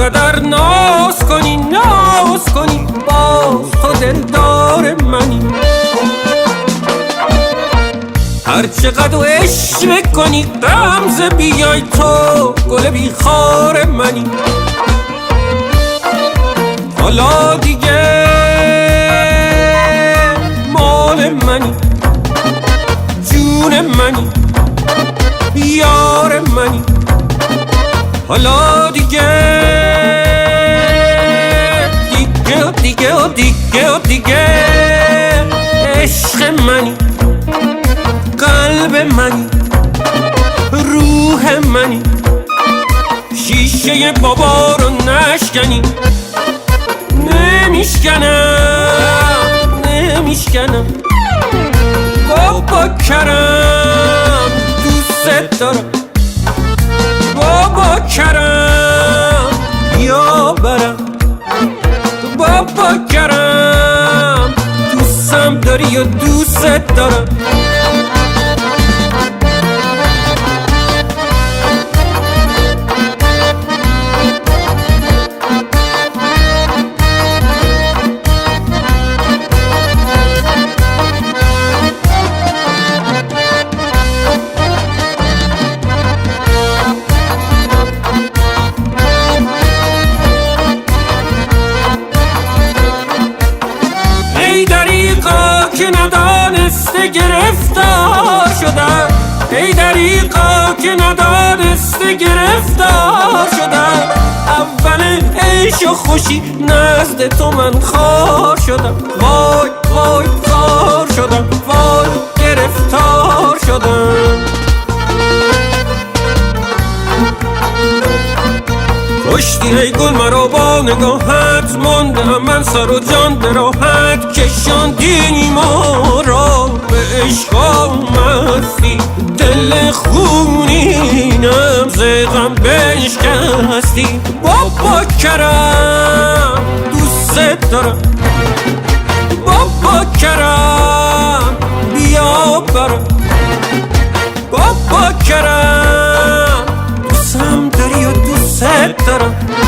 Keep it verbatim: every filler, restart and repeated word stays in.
اونقدر ناز کنی ناز کنی باز تو دلدار منی. هر چقدر عشق کنی غمزه بیای تو گل بیخار منی. حالا دیگه مال منی جون منی یار منی. حالا دیگه دیگه و دیگه و دیگه و دیگه عشق منی قلب منی روح منی. شیشه بابا رو نشکنی نمیشکنم نمیشکنم. بابا کرم دوست دارم بابا کرم یا برم. بابا کرم دوستم داری و دوست دارم. که ندانسته گرفتار شدم ای دریقا که ندانسته گرفتار شدم. اول عیش و خوشی نزد تو من خار شدم. وای وای خار شدم وای گرفتار شدم. کشتی ای گل مرا با نگاهت ماندم من سر و جان به راحت کشاندی ما را به عشق آمدی. دل خونینم ز غم بشکستی. بابا کرم دوست دارم بابا کرم بیا برم. بابا کرم دوستم داری و دوست دارم.